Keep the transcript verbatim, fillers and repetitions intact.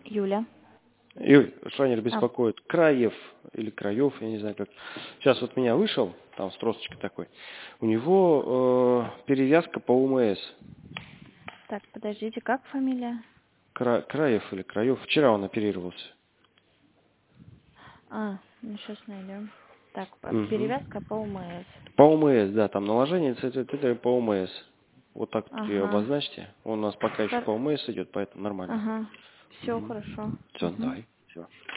Юля. Юль, Шанер А, беспокоит. Краев или Краев, я не знаю как. Сейчас вот меня вышел, там с тросточкой такой. У него э, перевязка по УМС. так, подождите, как фамилия? Кра, Краев или Краев. Вчера он оперировался. А, ну сейчас найдем. Так, по- Угу. перевязка по УМС. По УМС, да, там наложение ц- ц- ц- по УМС. Вот так вот ее Ага. обозначьте. Он у нас пока еще Хор- по УМС идет, поэтому нормально. Ага. Все Угу. хорошо. Все, Угу. давай. Все.